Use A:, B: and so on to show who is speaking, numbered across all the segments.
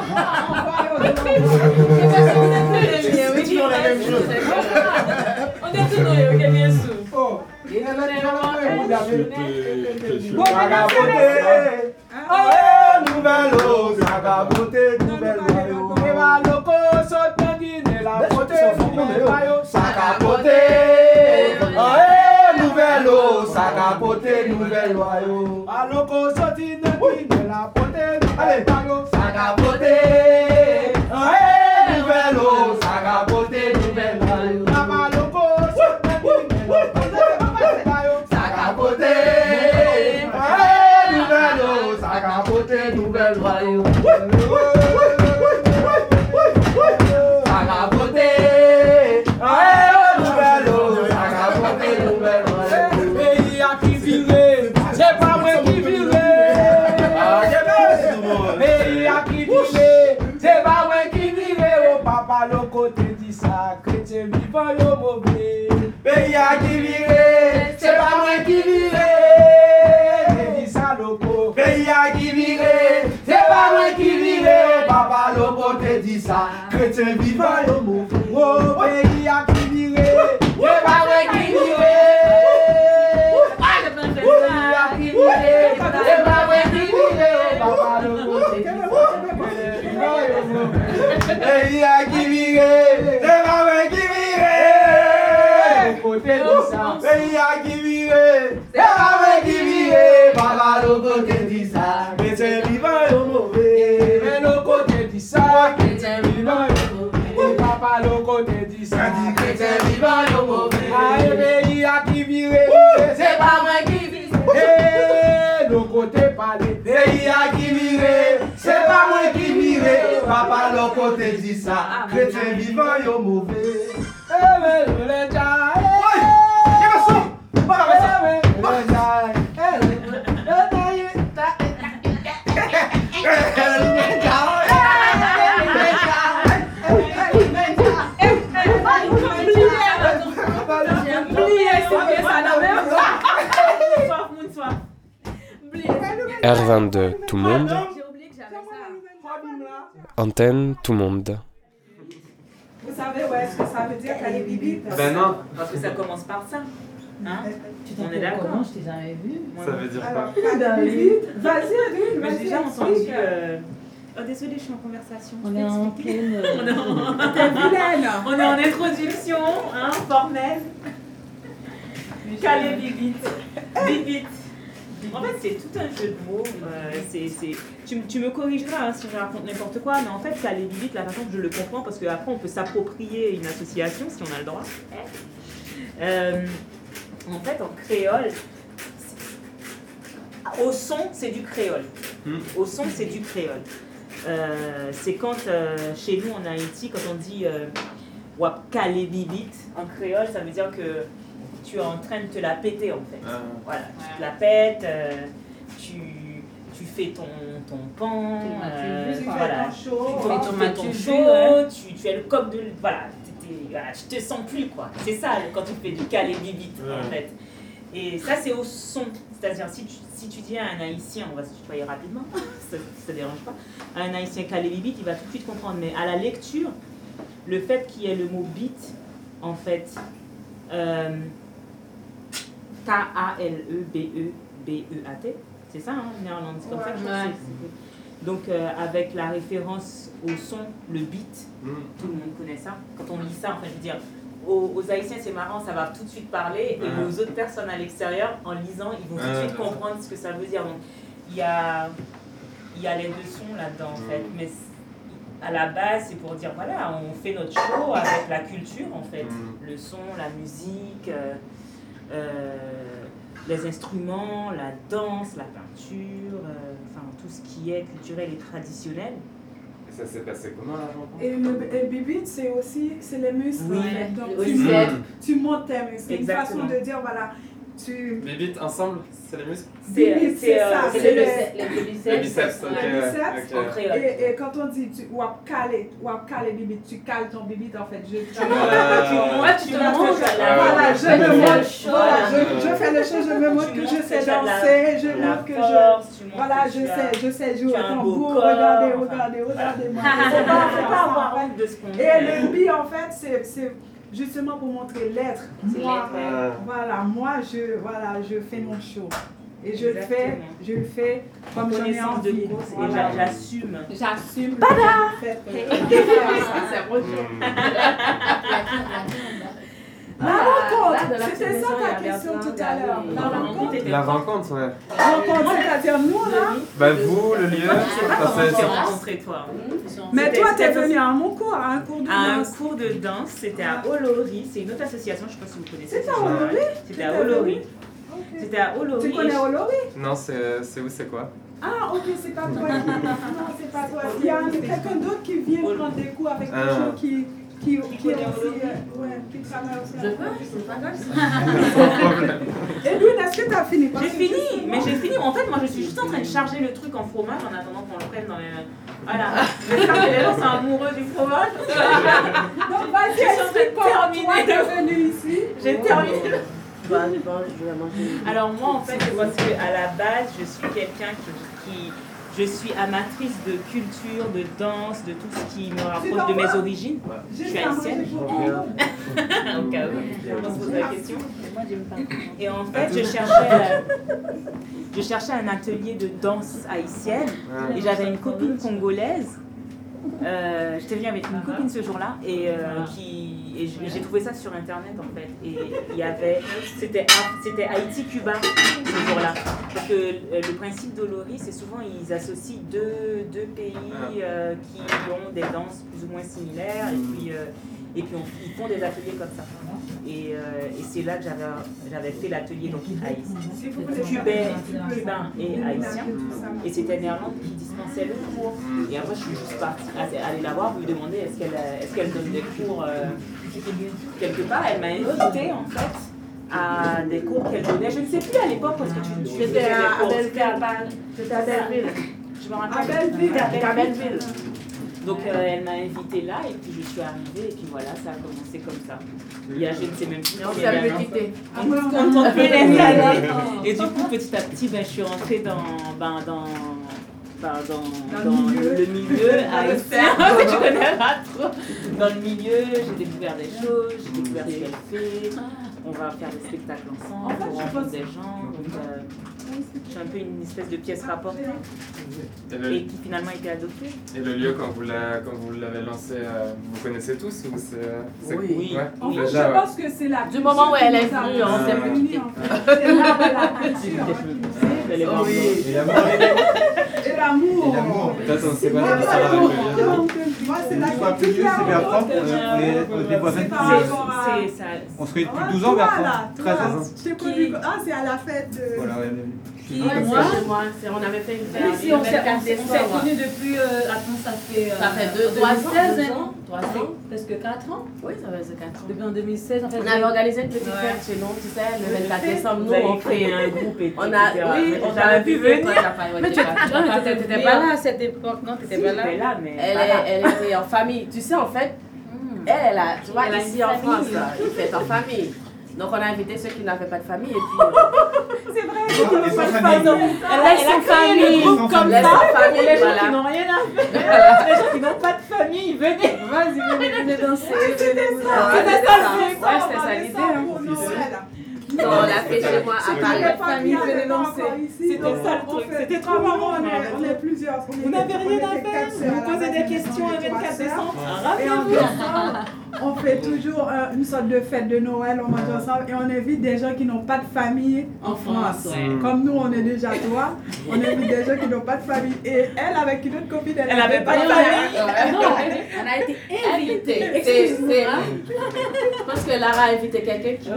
A: On est tous dans le bien sûr.
B: Chrétien vivant yo mauvais. Oh, pays a qui viré, c'est pas vrai qui viré. Pays a qui viré, c'est pas vrai qui viré. Papa le côté pays a qui viré, c'est pas vrai qui viré. Côté de ça, pays a qui viré, c'est pas vrai qui viré. Papa le côté dit ça, chrétien vivant yo mauvais. Mais le côté dit ça, chrétien vivant yo mauvais. Papa le côté dit ça, chrétien vivant yo mauvais. Aïe pays a qui viré, c'est pas vrai qui viré. Le côté parlé, pays a qui viré, c'est pas moi qui viré. Papa le côté dit ça, chrétien vivant yo mauvais. Mais le
C: R22, tout le monde. Antenne, tout le monde.
D: Vous savez ce que ça veut dire qu'elle est bibite?
E: Ben non.
A: Parce que ça commence par ça. Hein?
F: On est d'accord. Comment je t'ai jamais vu?
E: Ça veut dire quoi?
D: Vas-y, Adeline,
A: j'ai déjà entendu. Oh, désolée, je suis en conversation.
F: On est en pleine.
A: On est en introduction, hein, formelle. Calé bibite. Bibite. En fait, c'est tout un jeu de mots. Tu me corrigeras hein, si je raconte n'importe quoi, mais en fait, calé bibite, la façon que je le comprends, parce qu'après, on peut s'approprier une association si on a le droit. En fait, en créole, au son, c'est du créole. Au son, c'est du créole. C'est quand, chez nous en Haïti, quand on dit wap calé bibite, en créole, ça veut dire que tu es en train de te la péter en fait. Voilà, tu te la pètes, tu fais ton pan, voilà, tu fais ton chaud, tu es le coq de... Voilà, tu te sens plus quoi. C'est ça quand tu fais du calé bibite en fait. Et ça c'est au son, c'est-à-dire si tu dis à un Haïtien, on va se tutoyer rapidement, ça dérange pas, à un Haïtien calé bibite, il va tout de suite comprendre. Mais à la lecture, le fait qu'il y ait le mot bite, en fait, K-A-L-E-B-E-B-E-A-T, c'est ça, hein, néerlandais, c'est comme ça que je sais. Donc, avec la référence au son, le beat, tout le monde connaît ça. Quand on lit ça, enfin, je veux dire, aux Haïtiens, c'est marrant, ça va tout de suite parler, et aux autres personnes à l'extérieur, en lisant, ils vont tout de suite comprendre ce que ça veut dire. Donc, il y a les deux sons là-dedans, en fait. Mais à la base, c'est pour dire, voilà, on fait notre show avec la culture, en fait. Le son, la musique... les instruments, la danse, la peinture, enfin tout ce qui est culturel et traditionnel.
E: Et ça s'est passé comment là, Jean-Paul?
D: Et le bibite, c'est aussi les muscles.
A: Oui,
D: donc,
A: oui.
D: tu montes tes muscles. C'est une façon de dire, voilà, tu...
E: Bibit ensemble, c'est les muscles?
D: C'est ça, c'est
A: le
E: Les biceps, ok.
D: Le biceps.
A: en créole.
D: Et quand on dit tu wap calé bibit, tu cales ton bibit en fait.
A: Moi, tu te montres
D: Voilà, je me montre. Voilà,
A: je
D: je fais le show, je me montre que je sais danser, je montre que je... Voilà, je sais jouer au tambour. Regardez-moi.
A: Faut pas avoir honte de ce qu'on
D: Et
A: est.
D: le bi en fait, c'est justement pour montrer l'être. Moi, voilà, moi je fais mon show. Et je le fais comme j'en ai
A: Connaissance de
D: envie.
A: course et
D: Voilà.
A: j'assume.
D: J'assume. La rencontre, c'était ça ta question tout à l'heure.
E: La rencontre, ouais.
D: Rencontre, c'est-à-dire nous là.
E: Ben vous, le lieu,
A: Je sais pas
E: parce
A: comment
E: que
A: tu t'es rencontré toi.
D: Mais toi, t'es
A: C'était
D: venu à mon cours, à un cours de
A: À un
D: danse.
A: cours de danse, c'était à Olori, c'est une autre association, je ne sais pas si vous connaissez.
D: C'était à Olori?
A: C'était à Olori. C'était à Olori.
D: Tu connais Olori?
E: non, c'est où, c'est quoi?
D: Ah, ok, c'est pas toi. Non, c'est pas toi. Il y a quelqu'un d'autre qui vient prendre des cours avec des gens qui est aussi, qui travaille aussi.
G: Je peux, c'est pas grave.
E: Sans problème.
D: Edwin, est-ce que tu as fini?
A: J'ai fini, mais j'ai fini. En fait, moi, je suis juste en train de charger le truc en fromage en attendant qu'on le prenne dans les... Voilà. J'espère que les gens sont amoureux du fromage.
D: Donc, vas-y, explique comment toi t'es venu ici.
A: J'ai terminé.
G: Je vais manger.
A: Alors moi, en fait, c'est parce qu'à la base, je suis quelqu'un qui... Je suis amatrice de culture, de danse, de tout ce qui me rapproche de mes origines. Je suis haïtienne. Au cas où, on se pose la question. Et en fait, je cherchais un atelier de danse haïtienne et j'avais une copine congolaise. J'étais venue avec une copine ce jour-là et j'ai trouvé ça sur internet en fait. Et il y avait, c'était Haïti-Cuba ce jour-là. Parce que le principe d'Olori, c'est souvent ils associent deux pays qui ont des danses plus ou moins similaires et puis ils font des ateliers comme ça. Et c'est là que j'avais fait l'atelier donc cubain et haïtien. Et c'était Néerlande qui dispensait le cours. Et après je suis juste partie aller la voir pour lui demander est-ce qu'elle donne des cours quelque part. Elle m'a invitée en fait à des cours qu'elle donnait. Je ne sais plus à l'époque parce que tu faisais à Belleville. C'était à Belleville. Je me rappelle. À Belleville. Donc elle m'a invitée là et puis je suis arrivée et puis voilà, ça a commencé comme ça. Il y a je ne sais même plus combien d'années. On compte plus les années. Et du coup petit à petit je suis rentrée dans le milieu haïtien, tu connais pas trop. Dans le milieu, j'ai découvert des choses, j'ai découvert ce qu'elle fait. On va faire des spectacles ensemble, on rencontre des gens. Donc, je suis un peu une espèce de pièce rapportée et qui finalement a été adoptée.
E: Et le lieu, quand vous l'avez lancé, vous connaissez tous ou c'est
A: Oui.
E: Ouais,
D: En fait,
E: déjà,
D: je pense que c'est la
G: Du moment où elle est venue, on s'est
D: réunis en fait. C'est là où la culture
A: Elle est
D: qui
A: morte.
D: et l'amour.
E: peut-être on sait pas la histoire avec le lieu.
D: Moi, c'est la
B: Tu vois, plus vieux, c'est Bertrand. On est des voisins
D: C'est
B: de
D: par
B: plusieurs.
D: rapport à...
B: On se connaît depuis 12 ans, Bertrand. 13 ans.
D: Je t'ai connu... Ah, c'est à la fête de...
B: Voilà, ouais.
G: On avait fait une fête.
F: Ici, on s'est
G: décembre.
F: connus depuis. Attends, ça fait.
G: Ça fait 2 ans.
F: 3 ans. Presque 4 ans.
G: Oui, ça fait 4 ans.
F: Depuis en 2016, en fait.
G: On avait organisé une petite fête chez nous, tu sais, le 24 décembre.
A: Vous avez créé un groupe et
G: On a, oui, on
A: j'avais pu venir.
F: Mais tu n'étais pas là à cette époque, non? Tu n'étais pas là.
A: mais
G: Elle était en famille. Tu sais, en fait, elle a, tu vois,
A: Elle a
G: ici
A: une
G: en
A: famille.
G: France, là, ils fêtent en famille. Donc, on a invité ceux qui n'avaient pas de famille et puis.
A: c'est vrai,
B: Ils sont familles.
A: elle a créé le groupe comme
G: Laisse
A: ça.
G: en famille,
A: Les gens qui
G: voilà.
A: n'ont rien à faire, les gens qui n'ont pas de famille, venez.
F: Vas-y, venez danser.
D: C'était ça.
G: C'était ça.
D: Ouais,
G: c'était ça l'idée, hein.
D: pour Noël.
G: Non, on l'a fait chez moi à Paris.
D: La famille venait danser.
A: C'était ça le truc, c'était trop marrant.
D: On est plusieurs.
A: Vous n'avez rien à faire, vous posez des questions le 24 décembre.
D: Et on vit ensemble. On fait toujours une sorte de fête de Noël, on mange ensemble et on invite des gens qui n'ont pas de famille en France.
A: ouais.
D: Comme nous, on est déjà trois, on invite des gens qui n'ont pas de famille. Et elle, avec une autre copine,
A: Elle avait pas de famille.
G: Non, on a été invité. Je pense que Lara a invité quelqu'un qui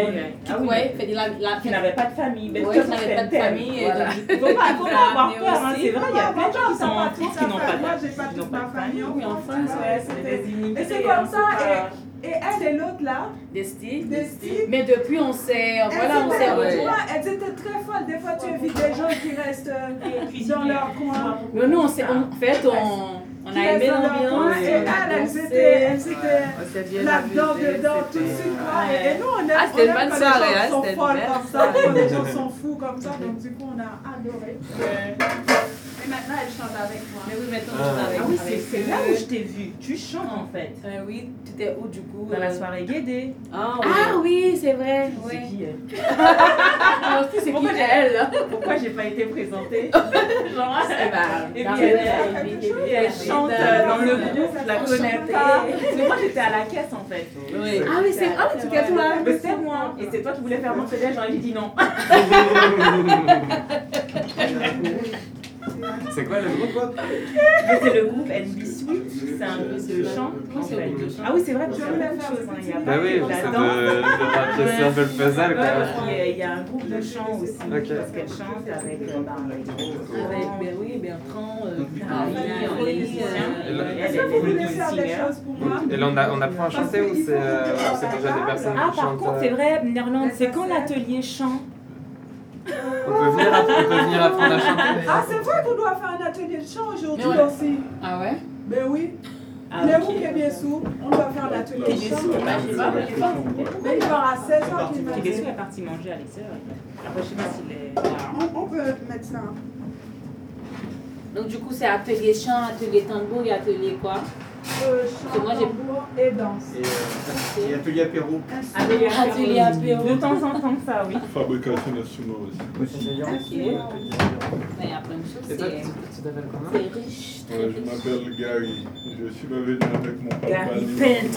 A: Qui n'avait pas de famille. Mais
G: Oui,
A: tout
G: qui
A: ça,
G: n'avait
A: c'est
G: pas de
A: tel.
G: famille.
A: Voilà. Il ne faut pas avoir peur, hein, c'est vrai, il y a plein de gens qui sont en France qui n'ont pas de
D: Moi, j'ai pas toute ma famille
A: Oui, en France, ouais, c'est des
D: Et
A: immigrés.
D: c'est comme ça. Et elle et l'autre là,
F: Des styles.
D: Desti,
F: Mais depuis, on s'est. Voilà, on s'est.
D: elles étaient très folles. Des fois, tu invites des gens qui restent dans leur coin.
F: Mais nous, en fait, on a aimé l'ambiance.
D: Et elles étaient là-dedans, dedans, tout de suite. Et nous, on aime
F: c'était une bonne
D: quand
F: soirée,
D: les gens sont
F: c'était
D: folles
F: belle.
D: comme ça, quand les gens sont fous comme ça. Donc, du coup, on a adoré. Et maintenant, elle chante avec moi.
F: Mais oui, maintenant, je suis avec.
A: Ah oui, c'est là où je t'ai vu. Tu chantes en fait.
F: Oui, tu étais où du coup
A: Dans la soirée Guédé.
F: Ah oui, c'est vrai.
A: C'est qui elle?
F: Moi aussi, c'est qui elle là?
A: Pourquoi j'ai pas été présentée?
F: Genre,
A: Et puis elle chante dans le groupe, je la connais pas. Mais moi j'étais à la caisse en fait.
F: Oui. Ah oui, c'est vrai, tu étais toi.
A: Mais c'est moi. Et c'est toi qui voulais faire mon CD, j'aurais dit non.
E: C'est quoi le groupe?
A: C'est le groupe NB Sweet, c'est un groupe de chant. En fait. Ah oui, c'est vrai, tu voulais faire chose. Il y a
E: Bah
A: pas
E: oui,
A: que
E: c'est
A: la danse.
E: de c'est un peu le puzzle quoi.
A: Il y a un groupe de chant aussi, parce qu'elle chante avec
F: Bertrand,
A: les musiciens.
D: Est-ce que vous voulez faire des choses pour moi?
E: Et là on apprend à chanter ou c'est déjà des personnes
A: Ah,
E: qui
A: par
E: chantent?
A: contre, c'est vrai, Néerlande, c'est quand l'atelier chant?
E: On peut venir apprendre à chanter.
D: Ah, c'est vrai qu'on doit faire un atelier de chant aujourd'hui
F: Mais ouais.
D: aussi.
F: Ah ouais?
D: Ben oui.
A: Ah,
D: Les
A: ok.
D: où qui est bien sous, on doit faire un atelier de chant. Mais il part à 16h qu'il m'a
A: Qui est
D: dit.
A: est parti manger à l'extérieur. Après, je sais pas s'il est.
D: On peut mettre ça.
F: Donc du coup, c'est atelier chant, atelier tambour et atelier quoi?
D: Chant,
F: moi, j'ai-
D: tambour et danse.
B: Et atelier apéro.
F: Atelier apéro.
A: De temps en temps, ça, oui.
H: Fabrication d'instruments aussi.
F: Ok. Mais après une chose,
E: Et toi,
F: c'est
E: tu t'appelles comment?
F: riche.
H: Je m'appelle Gary. Je suis venu avec mon papa.
A: Gary Peintre.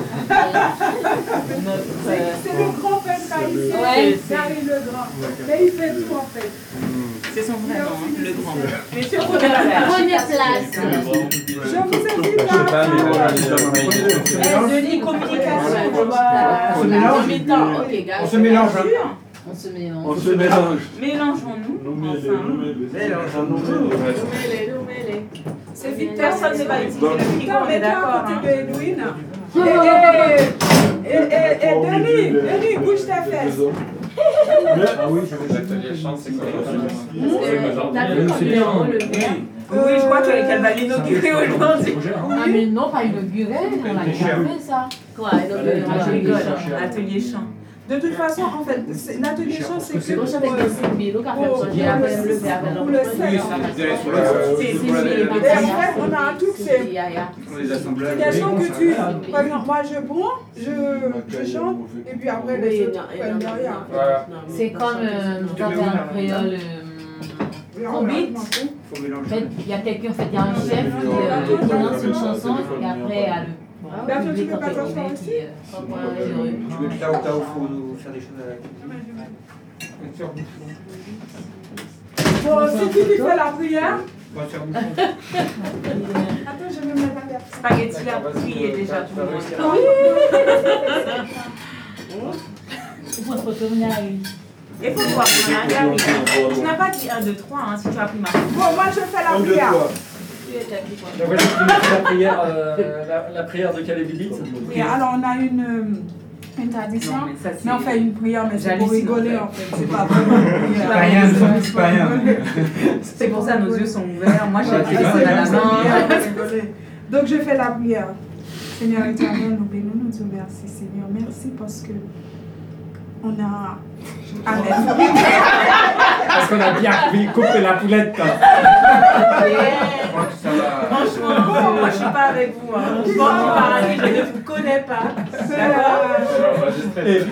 D: C'est le grand peintre haïtien,
F: Ouais.
D: Gary le Grand. Mais il fait tout en fait.
A: C'est son vrai nom, hein, le grand. Mais tu
F: Première place.
D: Je vous invite
E: Je sais pas,
D: à...
E: mais voilà,
A: Denis, communication.
B: On se mélange.
F: Ok, gars.
B: On se mélange. Hein.
F: On se mélange.
H: On se mélange.
A: Mélangeons-nous ensemble.
F: Mêlez.
D: C'est vite,
A: Personne ne va utiliser le frigo, on est d'accord.
D: à
A: Hein.
D: côté de Edwin. Et Denis, bouge tes fesses.
H: Ah oui,
E: l'atelier chant, c'est quoi?
A: Oui, je crois qu'elle va l'inaugurer aujourd'hui.
F: Ah mais non, pas inauguré, on a déjà fait ça. Quoi, inauguré?
A: Je rigole, atelier chant.
D: De toute façon, en fait, l'atelier chant, c'est que
F: Donc, avec des CB, donc après, j'ai appelé le faire avec
D: pour le sexe. Et après, on a un truc, c'est des chants que tu... Par exemple, moi, je prends, je chante, et puis après, les autres prennent derrière.
F: C'est comme dans un créole. Beat. En fait, il y a quelqu'un, en fait, il y a un chef qui lance une chanson et après, il y a le public en fait, qui
B: Tu veux que Tao faut nous faire des choses avec.
D: Bon, c'est qui fait la prière?
B: On va faire bouchon.
D: Attends, je vais me mettre à terre.
A: Spaghetti a prié déjà tout le monde.
F: Il faut se retourner à lui.
A: Il faut voir mon Gary. Tu n'as pas dit 1, 2, 3 hein, si tu as pris ma.
D: Bon, moi, je fais la prière.
I: Donc voilà, la prière de Calébidite.
D: Et alors, on a une tradition,
A: Non, mais ça, c'est-
D: mais on fait une prière, mais c'est pour
A: J'hallucine,
D: rigoler
A: en
D: en fait. C'est pas vraiment une prière.
B: Pas rien, c'est pas rien.
A: C'est pour ça nos yeux sont ouverts. Moi, j'ai le
B: Ouais,
A: téléphone à la main.
D: Donc je fais la prière. Seigneur éternel, nous bénissons, nous te remercions, Seigneur. Merci parce que on a. Amen.
I: Parce qu'on a bien coupé la poulette.
A: Franchement, moi, je suis pas avec vous. Hein. Je pense que paradis, je ne vous connais pas.
I: Et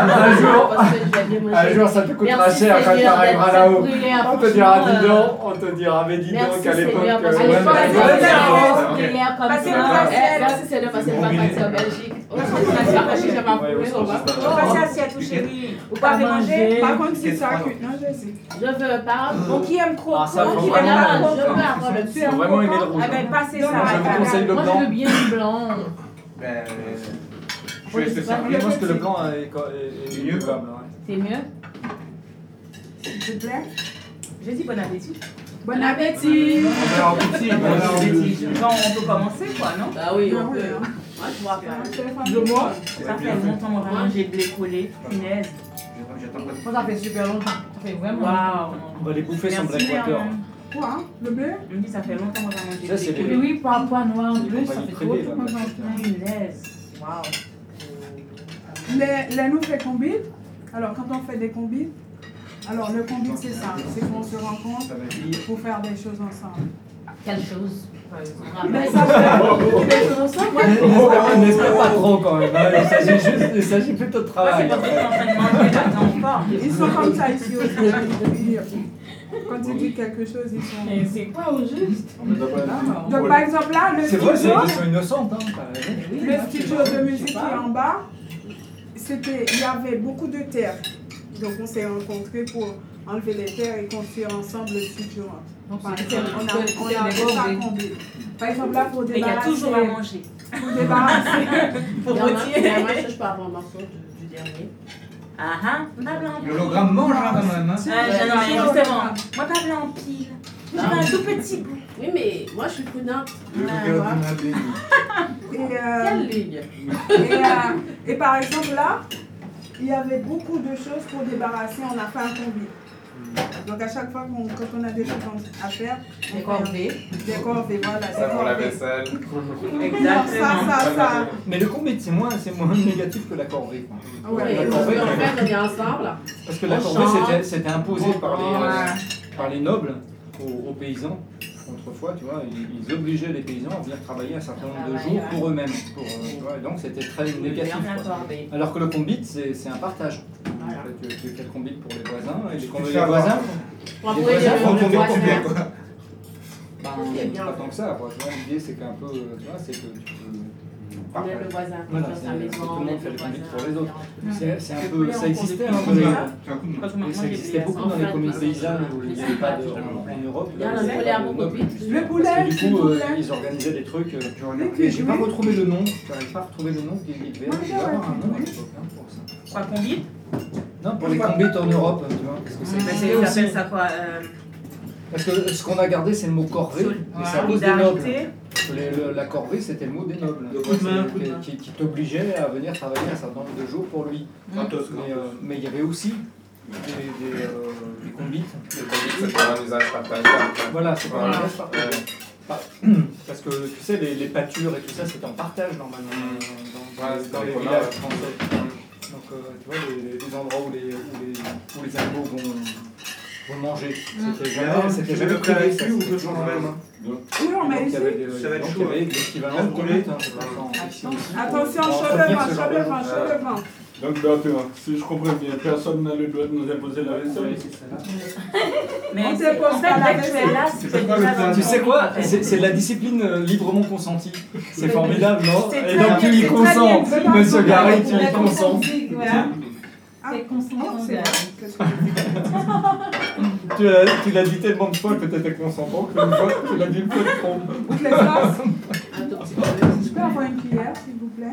I: un jour, ça te coûtera cher quand tu arriveras là-haut. On te dira, dis donc, on te dira, mais dis donc, à l'époque.
F: Merci Seigneur parce que je vais partir en Belgique.
A: Passez assiette, chérie. Vous pouvez manger.
D: Par contre, si ça cuit, non, je sais.
F: Je veux pas.
A: Bon, qui aime trop?
I: Ah, ça, faut
A: Qui
I: vraiment-
A: aime pas trop?
F: Je veux avoir le
I: Il faut vraiment aimer le rouge.
A: Ah ben, passez ça.
I: Je vous conseille le
F: Moi,
I: blanc.
F: je veux bien le blanc.
B: Ben,
I: Je vais faire. Je pense que le blanc est mieux.
F: C'est mieux?
D: S'il te plaît.
A: J'ai dit bon appétit.
D: Bon appétit.
B: on va en petit.
A: Bon appétit. Bon, on peut commencer, quoi, non?
F: Ah oui,
D: Ah
F: on
D: oui,
F: peut.
D: hein.
G: Moi, je vois pas.
A: Ça fait longtemps qu'on va manger de blé collé. Punaise.
F: Moi, ça fait super longtemps. Ça fait vraiment
A: Waouh.
I: On va les bouffer sans
A: Merci,
I: black water.
A: Léon.
D: Quoi, hein? Le bleu?
A: Je me dis, ça fait longtemps qu'on va manger
I: Ça,
A: de
I: c'est
A: blé
I: les-
A: collé.
F: Oui, poids noir en plus, ça fait trop
I: Privé,
F: longtemps.
I: là.
A: Punaise. Waouh.
D: Les nous fait combine. Alors, quand on fait des combines, alors le combine, c'est ça. C'est qu'on se rencontre pour faire des choses ensemble.
F: Quelle chose? Par exemple.
D: Mais ça fait des choses ensemble.
I: On n'espère pas trop quand même. Hein. Il s'agit plutôt de
A: Ouais, c'est
I: travail.
A: parce que tu es en train de manger là-dedans fort.
D: Ils sont comme ça ici aussi. Quand tu dis quelque chose, ils sont.
F: Et c'est quoi au juste?
D: Donc, par exemple, là, le
I: C'est vrai, c'est
D: studio,
I: une question innocente. Hein.
D: le studio de musique qui est en bas, il y avait beaucoup de terre. Donc, on s'est rencontrés pour enlever les terres et construire ensemble le studio.
F: Donc,
D: Par
F: c'est
D: exemple, on a fait ça combler. Par exemple, là, pour
A: Mais il y a
D: débarrasser.
A: toujours à manger.
D: Pour débarrasser.
A: Pour
G: Moi,
A: retirer.
G: je peux avoir un morceau du dernier.
A: Ah ah. Pas blanc.
B: L'hologramme mange hein, quand même. Hein.
A: Non, mais justement, moi pas blanc en pile. Je veux un tout petit bout.
G: Oui, mais moi, je suis prudente.
D: Et,
G: Quelle ligne?
D: et par exemple, là, il y avait beaucoup de choses pour débarrasser. On a fait un combi. Donc, à chaque fois quand on a des choses à faire,
F: Des corvées.
D: Des corvées, voilà.
E: Ça pour la vaisselle.
D: Ça.
I: Mais le combi, c'est moins négatif que la corvée. Quoi.
D: Ah ouais.
G: Oui,
I: La
G: parce
I: corvée,
G: qu'en fait, on est ensemble.
I: Parce que la
G: On
I: corvée,
G: chante.
I: c'était imposé par
D: Ouais.
I: les nobles aux paysans. Autrefois, tu vois, ils obligeaient les paysans à venir travailler un certain nombre de jours pour eux-mêmes. Tu vois, et donc, c'était très négatif. Quoi. Alors que le combit, c'est un partage. En fait, tu fais le combit pour les voisins, et les voisins,
G: Pour
I: les
G: avouer
I: voisins font
G: le
I: le combit pour
G: voisin.
I: toi.
G: C'est bien.
I: Pas tant que ça, quoi. Tu vois, l'idée, c'est qu'un peu, tu vois, c'est que tu peux
G: On aide le voisin,
I: Voilà,
G: dans sa
I: c'est-
G: maison,
I: tout le
G: on
I: monde
G: aide
I: fait
G: le
I: le combit
G: voisin.
I: pour les autres. C'est un
A: Le
I: peu,
A: poulet,
I: ça
A: on
I: existait,
A: prend
I: hein,
A: des
I: mais
A: Parce que moi,
I: ça
A: j'ai
I: existait
A: des
I: beaucoup dans les
G: enfants,
I: communes
G: parce
I: paysannes
G: que
I: où il n'y
G: je
I: avait
G: sais
I: pas
G: pas,
I: en Europe.
G: Il y a
I: là,
G: un
I: c'est
G: poulet
I: pas
G: à
I: de
G: mon
I: nobles.
G: copine.
D: Le poulet,
I: Parce que
D: s'il
I: du coup,
D: vous plaît.
I: ils organisaient des trucs.
D: Oui,
I: J'ai pas
D: oui.
I: retrouvé le nom. J'arrive pas à retrouver le nom. Il devait
D: Moi,
I: y avoir un nom à
D: oui.
I: l'époque hein, pour ça.
A: Quoi, combien?
I: Non, pour les combits en Europe, tu vois. Parce que
A: Mais
I: c'est
A: c'est,
I: aussi.
A: ça s'appelle ça quoi
I: Parce que ce qu'on a gardé, c'est le mot corvée. Et c'est à cause des nobles.
A: solidarité.
I: La corvée, c'était le mot des nobles. Qui t'obligeait à venir travailler un certain nombre de jours pour lui. Mais il y avait aussi des combits.
E: Les combis, c'est pour un usage partagé.
I: Voilà, c'est pas
E: Voilà.
I: un partage. Parce que tu sais, les pâtures et tout ça, c'était en partage normalement dans les
E: communs,
I: villages
E: ouais.
I: français. Donc, tu vois, les endroits où les animaux vont manger. C'était jamais privé, ça,
H: ou
I: c'était
H: que
I: toujours
H: je
I: le même.
D: Oui, on met
I: Donc, il y
D: ici.
I: avait des-
H: Ça va être
I: donc,
H: chaud,
I: il y avait
H: hein.
I: l'équivalent de combit.
D: Attention, chaud devant.
H: Donc, d'accord, si je comprends bien, personne n'a le droit de nous imposer la vaisselle.
A: Mais
D: On
A: c'est-
D: te
A: en
D: pose
A: fait,
D: pas la
A: dès que tu es là,
H: C'est
A: c'est
H: pas
A: déjà
H: le
A: dans
I: Tu
A: ton
I: sais quoi?
A: vie, en fait.
I: C'est de la discipline librement consentie. C'est formidable, non?
A: C'est
I: Et
A: très
I: donc tu
A: bien,
I: y
A: c'est très
I: consens.
D: bien.
I: Monsieur Garry, tu y
F: La
I: consens.
F: conscience, voilà. C'est consentant.
D: C'est
I: Tu l'as dit tellement de fois que tu étais consentant que une fois, tu l'as dit une fois de trop.
D: Toutes les sauces.
G: Un tout petit peu.
D: Je peux avoir une cuillère, s'il vous plaît?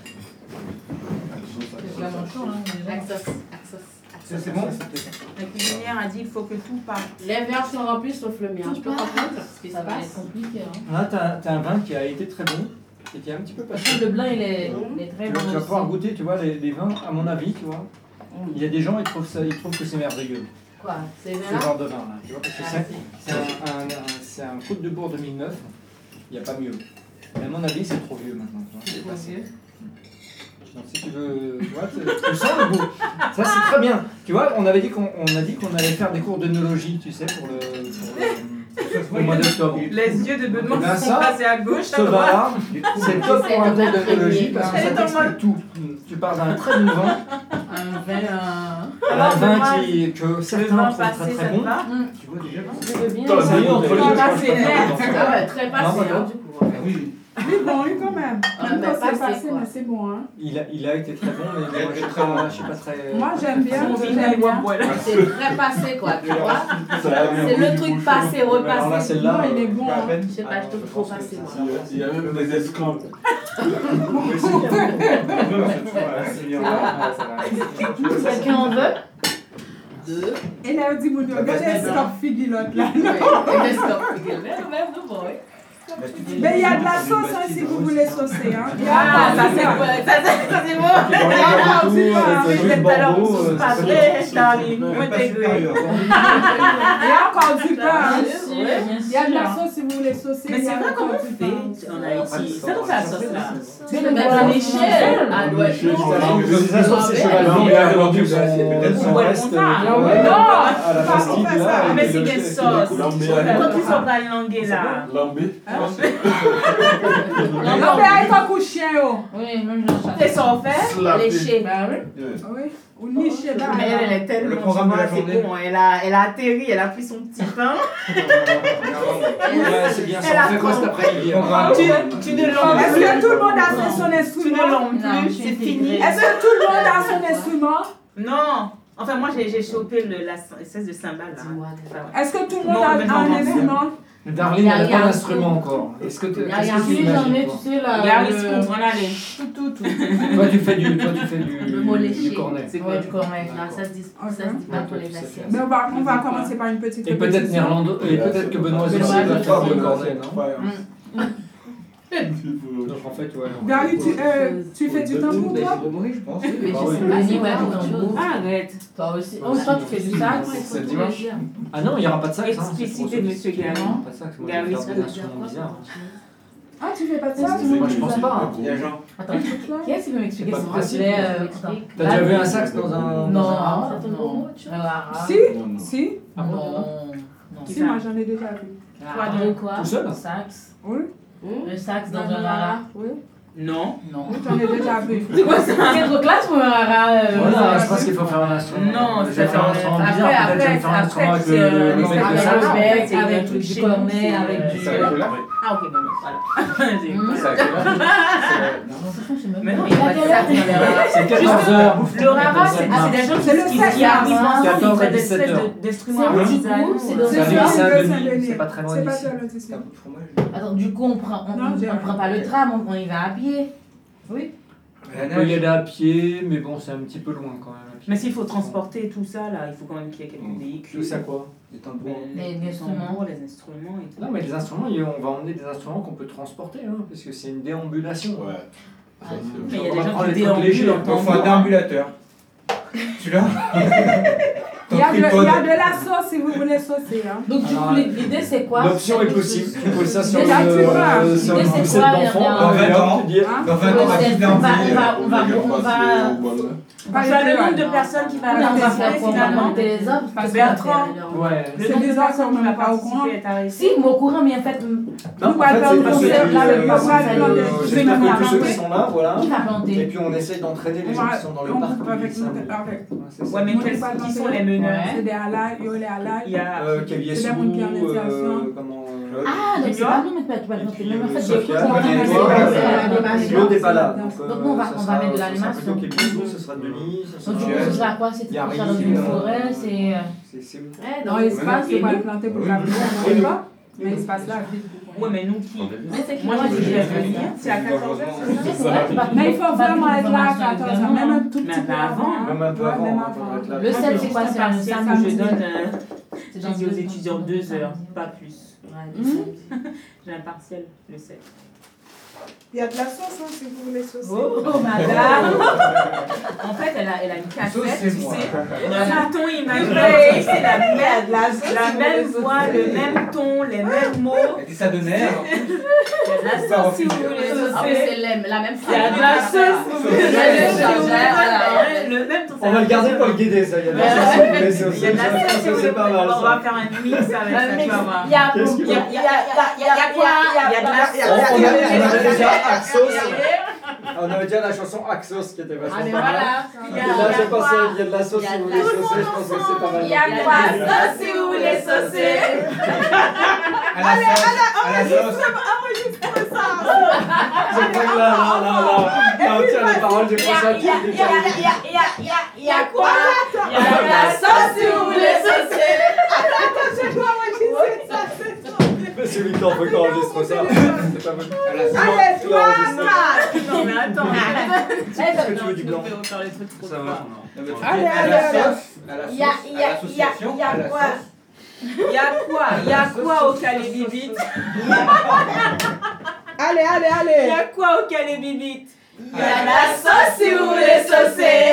F: C'est vraiment chaud, hein, déjà.
I: C'est bon?
A: La cuisinière a dit il faut que tout parte.
G: Les verres sont remplis sauf le mien. Je peux comprendre ce qui se
F: Ça va être
G: passe.
F: compliqué. Hein.
I: Là, t'as un vin qui a été très bon et qui est un petit peu passé.
F: Le blanc, il est très
I: Tu
F: bon.
I: vas pouvoir
F: aussi.
I: goûter, tu vois, les vins, à mon avis, tu vois. Il y a des gens, ils trouvent que c'est merveilleux,
G: Quoi? C'est
I: ce
G: là?
I: genre de vin-là. Tu vois, parce que c'est un Côte de Bourg 2009, il n'y a pas mieux. Mais à mon avis, c'est trop vieux maintenant. Tu vois, c'est passé. Donc si tu veux, tu vois, tu sens le goût. Ça c'est très bien. Tu vois, on a dit qu'on allait faire des cours d'œnologie, tu sais, pour le mois d'octobre.
A: Les yeux de Benoît
I: Ben
A: sont
I: ça,
A: passés à gauche, à
I: Ce
A: droite.
I: vin-là, c'est top pour un cours d'œnologie parce que ça
A: Elle est en
I: t'explique tout. Tu pars d'un très bon vin,
F: Un vin.
I: un vin
A: Benoît,
I: que
A: Le
I: certains
A: vin
I: trouvent très
A: passé,
I: très
A: ça te
I: bon.
A: va?
I: Tu vois déjà.
G: Je veux bien.
I: Ça y est, entre les deux, je pense
A: passé,
I: pas faire
G: Ah ouais, très passé,
I: Non,
G: hein, du coup.
H: Oui.
D: Oui, bon, oui, quand même.
G: Ah,
D: Même
G: mais
D: quand c'est
G: passé,
D: passé,
G: quoi.
D: mais c'est bon, hein.
I: Il a été très bon, mais moi je suis pas très.
D: Moi, j'aime bien.
A: Son
D: j'aime
A: vinaigre
D: bien.
A: à boire.
G: C'est très passé, quoi, tu vois. C'est le truc passé,
I: Alors là,
G: repassé.
I: celle-là,
D: Non, il est bon, hein.
G: Je sais pas, je trouve trop passé, moi.
H: Il y a même des esclaves.
F: Quelqu'un en veut?
G: Deux.
D: Et là, on dit, mon Dieu, regardez ce qu'on figure l'autre là.
G: Ouais, et laisse-le. Même nous, boy.
D: Mais il y a de la sauce hein, si vous voulez saucer. Hein.
G: Ah, ça c'est bon. Ça c'est bon.
A: Tout à l'heure, c'est pas vrai, Charlie. Vous intégrez.
D: Il y a encore du pain. Hein. Il y a de la sauce si vous voulez saucer.
A: Mais c'est vrai comment on fait en Haïti. Ça doit faire la sauce là.
G: C'est le mettre à l'échelle. Ah, doit être
I: La sauce, c'est cheval blanc, mais elle vendu son reste.
A: Mais c'est des sauces. Quand ils sont pas langués là.
H: Lambé.
D: Non, mais avec un coup de chien.
F: Oui, même je chasse.
A: C'est ça en fait.
G: léché.
D: Oui. Ou niché là.
A: Mais elle est tellement.
B: Le programme de la
A: c'est
B: journée.
A: bon. Elle a atterri, elle a pris son petit pain.
I: C'est bien ça. On fait quoi cet après-midi?
A: Tu ne l'emmes
D: Est-ce que tout le monde a fait son
A: Tu ne
D: instrument?
A: l'emmes plus, c'est fini.
D: Est-ce que tout le monde a son instrument?
A: Non. Enfin, moi j'ai chopé l'espèce de cymbale là.
D: Est-ce que tout le monde a un instrument?
I: Darlene, elle n'a pas d'instrument encore. Est-ce que tu
F: Si, j'en ai,
I: imagines?
F: tu sais, là.
A: Regarde, il se comprend aller.
F: Tout.
I: Toi, tu fais du cornet.
F: C'est quoi du cornet? Non, ça se dit pas pour les assiettes.
D: Mais on va commencer par une petite
I: Et peut-être néerlandais, et peut-être que Benoît aussi va faire le cornet, non? Donc en fait, ouais.
D: Gary, tu fais du tambour toi?
B: je pense.
F: Mais je sais pas si ouais, autant de choses.
A: Arrête.
F: Toi aussi. Oh, toi, tu fais du sax.
I: C'est dimanche. Ah non, il n'y aura pas de sax.
A: Explicité, monsieur Gary.
I: Pas de sax, moi je vais faire des instruments bizarres.
D: Ah, tu fais pas de ça?
I: Moi je pense pas.
B: Il y a Jean.
F: Attends, qui est-ce qui veut m'expliquer
I: C'est pas
F: s'il te
I: facile.
F: plaît?
I: T'as déjà vu un sax dans un.
F: Non.
D: Si? Si?
F: Non.
D: Si, moi j'en ai déjà vu.
F: Quoi?
I: Tout seul?
F: Sax.
D: Oui?
F: Un sax dans un rara.
D: Oui?
A: Non.
F: Non.
D: J'en ai déjà vu.
F: C'est quoi ça? C'est trop classe pour un rara.
I: Voilà, je pense qu'il faut faire un instrument.
A: Non,
I: je vais faire un instrument bizarre. Peut-être que je vais faire un instrument avec le mec de sax.
F: Avec du cornet, avec du.
A: Ah, ok, bon, voilà.
F: Mais
A: non, il n'y a pas de sax dans les raras.
I: C'est 14h.
A: Le rara, c'est des gens qui arrivent ensemble, ils
I: 14 à
A: font des espèces
I: 17h.
A: d'instruments
F: C'est
A: artisanaux.
F: c'est dans
I: C'est à Saint-Denis, c'est pas très loin
D: C'est pas
I: d'ici.
D: sur le tissu.
F: Attends, du coup, on prend pas le tram, on y va à pied. Oui.
I: On peut y aller à pied, mais bon, c'est un petit peu loin quand même.
A: Mais s'il faut transporter tout ça, là, il faut quand même qu'il y ait quelques véhicules.
I: Tout ça quoi?
F: Les instruments.
A: Les instruments et tout.
I: Non, mais les instruments, on va emmener des instruments qu'on peut transporter, hein, parce que c'est une déambulation.
H: Ouais.
A: Mais il y a des
I: On va
A: gens
I: prendre
A: qui
I: les trucs légers,
A: déambulent.
B: Il faut un déambulateur. Tu l'as?
D: Il y a de la sauce si vous voulez saucer. Hein.
F: Donc, du coup, l'idée c'est quoi?
I: L'option est possible. Tu poses ça sur
D: Déjà, tu vois.
I: une
F: L'idée, c'est
I: poussette
F: quoi,
I: d'enfant.
F: il y a
B: Dans 20 ans,
I: tu dis,
B: dans 20 ans, à qui déambuler?
A: On va faire le nombre de personnes qui va
F: On va faire
A: participer
F: quoi? On va
A: finalement.
F: monter les hommes.
A: Parce que Bertrand,
I: Ouais.
A: le
D: C'est
A: nombre de
D: des
A: personnes
D: enfants,
A: qui va
D: on n'est pas au courant.
A: participer est arrêté.
F: Si, mais au courant, mais en fait,
I: Non,
D: Nous,
I: en fait, c'est parce que
F: concept, là, avec
I: j'espère
F: pas mal de-
I: que tous ceux qui sont là, voilà.
F: qui va
I: Et
F: planter?
I: puis on essaye d'entraîner les gens qui sont dans le parc.
D: Avec.
I: Ouais, c'est ça.
A: Ouais, mais qui sont les meneurs?
D: C'est des halal, il y a les halal.
A: Il y a.
I: Kaviesou,
D: C'est la montre qui est en initiation.
I: comment...
F: Ah, donc c'est pas nous, mais tu vas planter. Même en fait,
I: Sophia,
F: j'ai
I: Claude n'est pas là.
F: Donc, on va mettre de l'animation.
I: Ce sera Denis, ce
F: Donc, du coup,
I: sera...
F: ce sera quoi? C'est pour ça dans une forêt, c'est.
I: C'est où?
D: Dans l'espace, il va le planter pour la vie. On ne pas. Mais l'espace là, vite.
A: Ouais, mais nous qui.
F: Mais c'est
A: Moi, j'ai dit à venir. C'est à 14h, c'est ça?
D: Mais il faut vraiment être là à 14h, même un tout petit peu
A: Mais avant,
D: avant.
I: Même un peu avant, on devrait être là.
F: Le 7, c'est quoi? C'est un
A: partiel
F: samedi.
A: que je donne.
F: C'est
A: J'ai dit aux étudiants 2 heures, pas plus. J'ai un partiel le 7.
D: Il y a de la sauce hein, si vous voulez saucer.
A: Oh, madame! En fait, elle a une cassette, tu sais. Le ton imaginé, c'est la même voix, le même ton, les mêmes mots.
B: Elle dit ça de nerfs.
A: Il y a de la sauce si vous voulez
G: Ah, mais
A: saucer.
G: c'est la même
A: Il y a de la sauce si vous voulez saucer. Le même ton.
I: On va le garder pour le guider, ça. Il y a de la sauce,
A: Il y a de la sauce si vous voulez.
I: c'est pas mal.
A: On va faire un mix avec ça, tu vas voir.
G: Il y a quoi? Il y a quoi?
A: Il y a de la sauce.
I: On avait déjà Axos. On avait déjà la chanson Axos qui était vachement
G: Ah, mais
I: pas mal.
G: voilà.
I: Et là, j'ai pensé, il y a de la sauce si vous voulez saucer, je pense que c'est pas mal.
G: Il y a quoi? Sauce si vous voulez saucer.
B: À la sauce.
I: Je crois que là, tiens, les paroles, j'ai pensé à
G: Il y a quoi? Il y a la sauce si vous voulez saucer.
I: Mais c'est lui qui en veut qu'on enregistre ça. C'est pas bon.
D: Allez, toi,
A: Non, mais attends.
I: Est-ce que tu veux du blanc?
A: Faire les trucs trop
I: Ça va.
A: forts.
D: Allez,
B: À la sauce. À
G: Il y a quoi?
A: Il y a quoi au Calébibit?
D: Allez, allez,
A: Il y
D: allez.
A: a quoi au Calébibit?
G: Il y a la sauce si vous voulez saucer.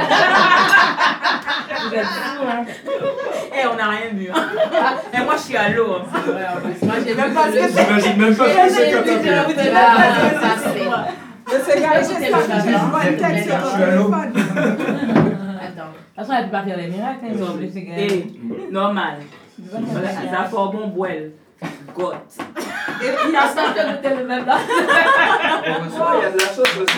A: Vous êtes fous, hein? Eh, on n'a rien bu, hein? Et moi, je suis à l'eau, hein.
G: Moi, j'ai même pas
H: J'imagine même pas ce que c'est quand t'as fait.
D: Mais c'est gars, j'ai pas de texte sur mon téléphone.
F: Attends. De toute façon, elle ne peut pas faire les miracles, hein, ils ont obligé de
A: Eh, normal. Ça fait un bon boile. God.
F: Et puis, il y a ça que vous êtes le même là.
B: Il y a de la sauce aussi.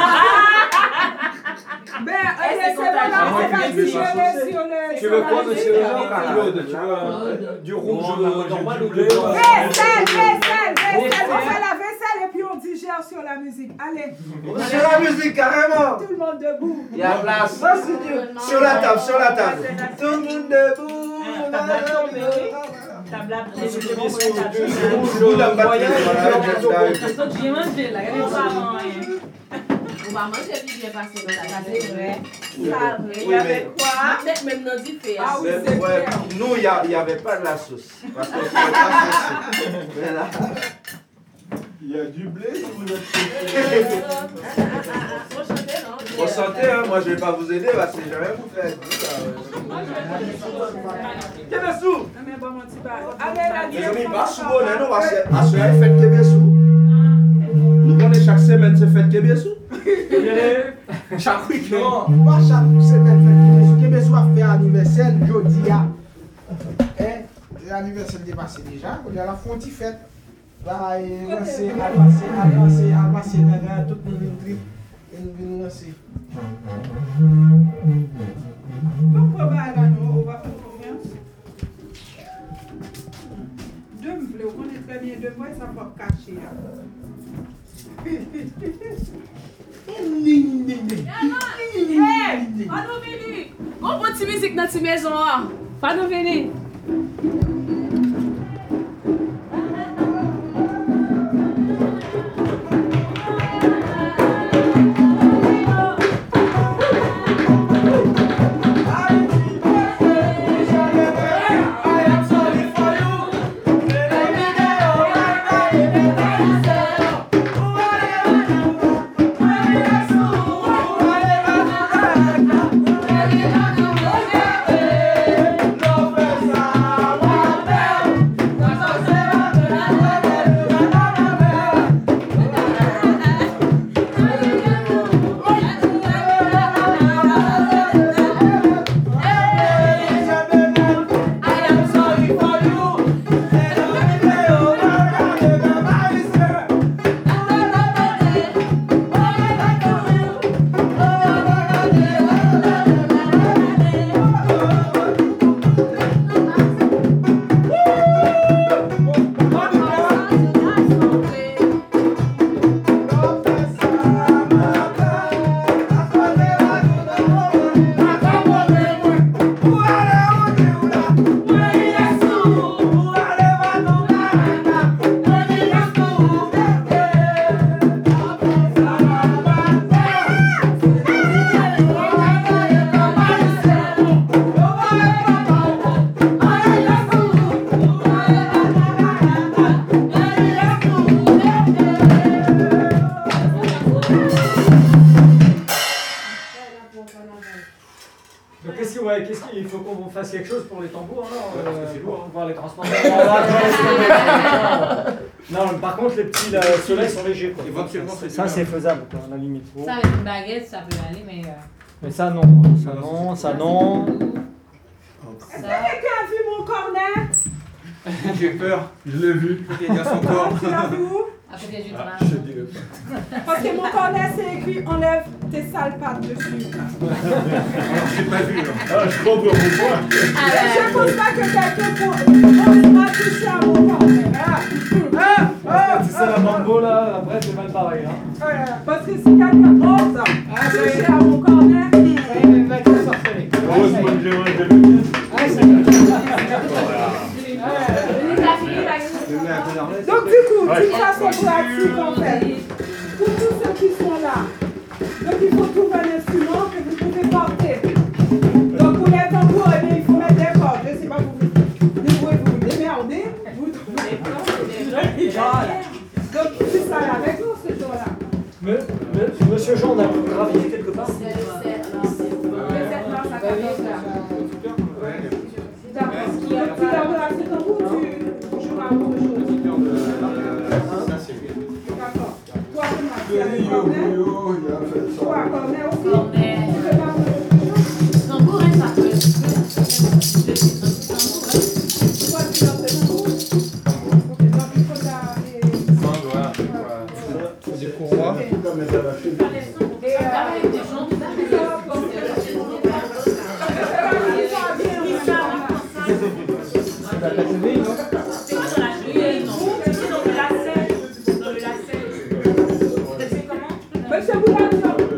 D: Ben, c'est bon, là, c'est parti sur le...
B: Tu veux quoi, monsieur Claude? Tu veux du rouge normal ou du blanc?
D: Vaisselle. On fait la vaisselle et puis on digère sur la musique. Allez.
B: Sur la musique, carrément.
D: Tout le monde debout.
B: Il y a place. Sur la table. Tout le monde debout.
A: Table à
B: J'ai mangé là.
G: On va manger puis bien passer dans la table.
A: Il y avait quoi?
G: Peut-être même dans du fait.
D: Ah oui, c'est clair.
B: Nous, il n'y avait pas de la sauce. Parce qu'on ne pouvait pas saucer. Mais là...
H: Il y a du blé si vous êtes
B: Bon santé, hein. Moi je vais pas vous aider parce que je vais rien vous faire. Kébessou!
D: Mais bon, mon petit bar. Allez, la
B: Les amis, pas souvent, non, parce que à ce moment fête Kébessou. Nous connaissons chaque semaine c'est fête Kébessou. Chaque week-end.
J: Non, pas chaque semaine fête Kébessou. Kébessou a fait anniversaire jeudi. Et l'anniversaire est passé déjà. On a la fonti fête. Là, il va passer, tout le monde trip. Et nous venons lancer.
D: Pourquoi pas là, on va faire confiance? Deux me plaît, on connaît très bien deux mois, ça va pas cacher.
G: Hey, pas nous venir. On petit musique dans cette maison. Pas nous venir.
I: Qu'est-ce qu'il faut qu'on fasse quelque chose pour les tambours alors pour pouvoir les transporter. Non, par contre les petits soleils sont légers. Ça c'est faisable quoi, à la limite.
F: Ça avec une baguette, ça peut aller, mais.
I: Mais ça non, ça non.
D: Est-ce que quelqu'un a vu mon cornet?
B: J'ai peur.
H: Je l'ai vu.
B: Il y a son corps.
D: Tu l'as vu où?
F: Après des jus de rame.
H: Je te dirai pas.
D: Parce que mon cornet c'est écrit enlève tes sales pattes dessus.
B: J'ai pas vu.
H: Ah, je comprends mon point.
D: Je ne pense pas que quelqu'un m'a touché à mon cornet.
I: Si c'est la mambo là, après c'est mal pareil. Hein.
D: Parce que si quelqu'un ose toucher à mon cornet,
I: les mecs sont sorcelés.
H: Heureusement que j'ai mangé le
D: donc du coup, d'une façon pratique en fait, pour tous ceux qui sont là, donc il faut trouver un instrument que vous pouvez porter. Donc pour les tambours, il faut mettre des cordes, je ne sais pas vous.
K: ce genre, on a pu gravir quelque part.
D: Le 7 mars à 14h. D'accord. Tu as relaxé ton bout ou tu joues à autre chose? D'accord. Toi, comment tu as le cornet? Toi, cornet aussi?
F: Cornet.
D: Tu peux pas jouer autre chose?
F: Tambour, hein, ça peut.
D: Toi, tu as fait tambour? Ok, donc il faut ta...
I: Des courroies.
D: Monsieur Boulard,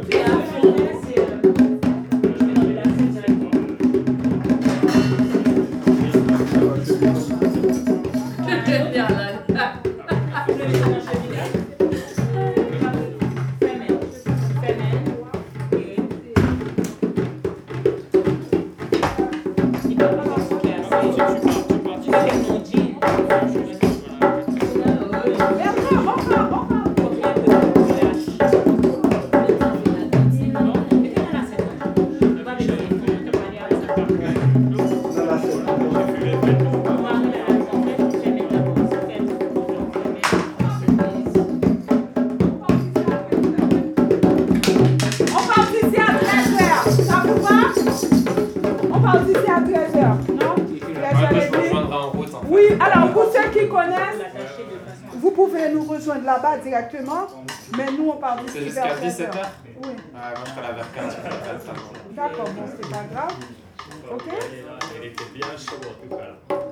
D: vous pouvez nous rejoindre là-bas directement, mais nous on part d'ici vers
E: 17h.
D: Oui.
E: Moi je serai là vers 15h.
D: D'accord, bon, c'est pas grave. Ok?
L: Il était bien chaud en tout cas.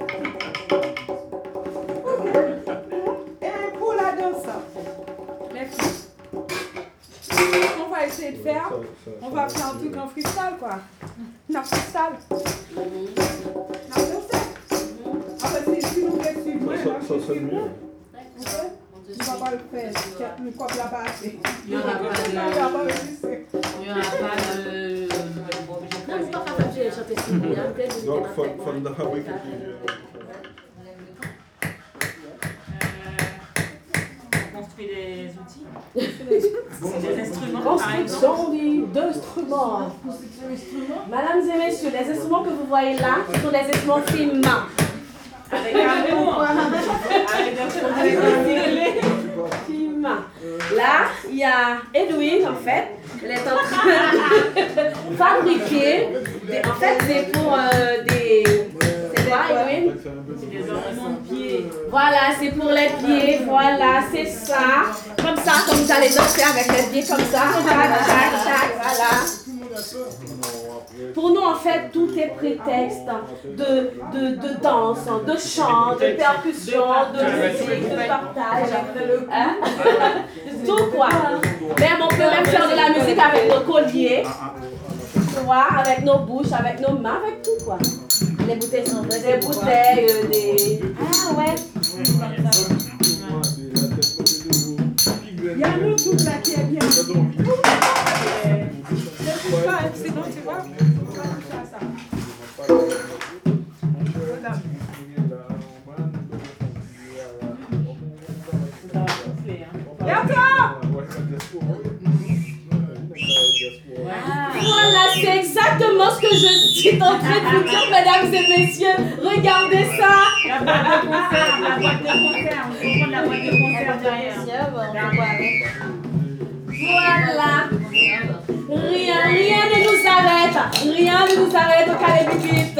D: Ok. Et pour la danse, merci. Ce qu'on va essayer de faire, on va faire un truc en freestyle quoi. En freestyle. En freestyle. Ah bah si nous voulons suivre,
H: Ça sonne mieux.
D: ok? On va pas le faire, nous comme là-bas.
F: Il n'y aura pas de...
H: Donc, van de fabriek.
A: Construit des outils. Des instruments, par
G: Construction
A: exemple.
G: d'instruments. Mesdames et messieurs, les instruments que vous voyez là, ce sont des instruments finement.
A: Avec amour. Avec un stylet.
G: Finement. Là, il y a Edwin, en fait. Elle est en train de fabriquer. En fait, c'est pour des... C'est quoi, Edwin?
A: C'est des ornements de pieds.
G: Voilà, c'est pour les pieds. Voilà, c'est ça. Comme ça, comme vous allez danser avec les pieds comme ça. Tac, tac, tac, voilà. Pour nous, en fait, tout est prétexte de danse, de chant, de percussion, de musique, de partage. Hein? Tout quoi. Même on peut même faire de la musique avec nos colliers, tu vois, avec nos bouches, avec nos mains, avec tout quoi. Les bouteilles sont vraies. Des bouteilles, des... Ah ouais.
D: Il y a un autre truc là qui est bien. C'est bon, tu vois?
G: Voilà, c'est exactement ce que je suis en train de vous dire, mesdames et messieurs. Regardez ça.
A: La boîte de concert, la boîte de concert. On peut prendre la boîte de concert derrière.
G: Voilà. Rien ne nous arrête. Rien ne nous arrête au Calais-Vite.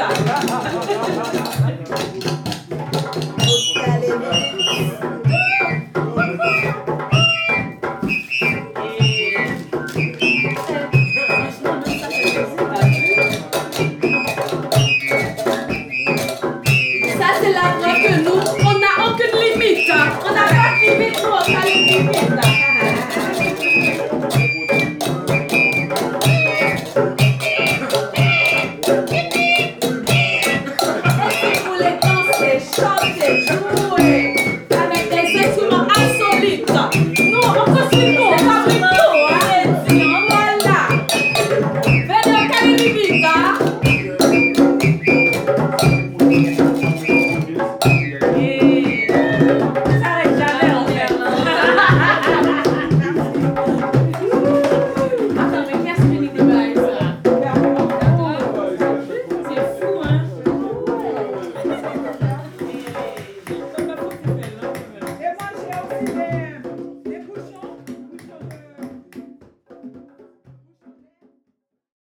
G: Ça, c'est la preuve que nous, on n'a aucune limite. On n'a pas de limite pour au Calais-Vite.